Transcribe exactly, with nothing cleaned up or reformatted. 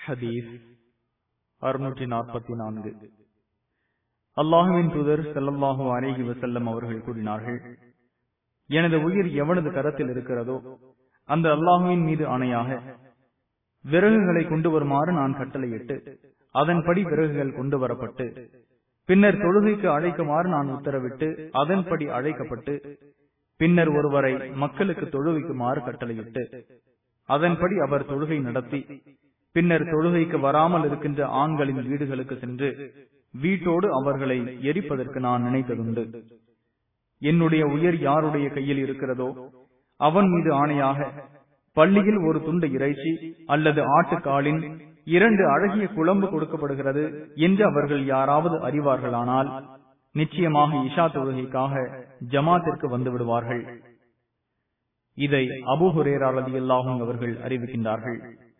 ஹதீஸ் அறுநூற்றி நாற்பத்தி நான்கு. அல்லாஹுவின் தூதர் ஸல்லல்லாஹு அலைஹி வஸல்லம் அவர்கள் கூறினார்கள், எனது உயிர் எவனது கரத்தில் இருக்கிறதோ அந்த அல்லாஹுவின் மீது ஆணையாக விறகுகளை கொண்டு வருமாறு நான் கட்டளையிட்டு அதன்படி விறகுகள் கொண்டு வரப்பட்டு பின்னர் தொழுகைக்கு அழைக்குமாறு நான் உத்தரவிட்டு அதன்படி அழைக்கப்பட்டு பின்னர் ஒருவரை மக்களுக்கு தொழுகைக்குமாறு கட்டளையிட்டு அதன்படி அவர் தொழுகை நடத்தி பின்னர் தொழுகைக்கு வராமல் இருக்கின்ற ஆண்களின் வீடுகளுக்கு சென்று வீட்டோடு அவர்களை எரிப்பதற்கு நான் நினைத்ததுண்டு. என்னுடைய உயிர் யாருடைய கையில் இருக்கிறதோ அவன் மீது ஆணையாக பள்ளியில் ஒரு துண்டு இறைச்சி அல்லது ஆட்டுக்காலின் இரண்டு அழகிய குழம்பு கொடுக்கப்படுகிறது என்று அவர்கள் யாராவது அறிவார்களானால் நிச்சயமாக இஷா தொழுகைக்காக ஜமாத்திற்கு வந்து விடுவார்கள். இதை அபூ ஹுரைரா ரலியல்லாஹு அன்ஹு அவர்கள் அறிவிக்கின்றார்கள்.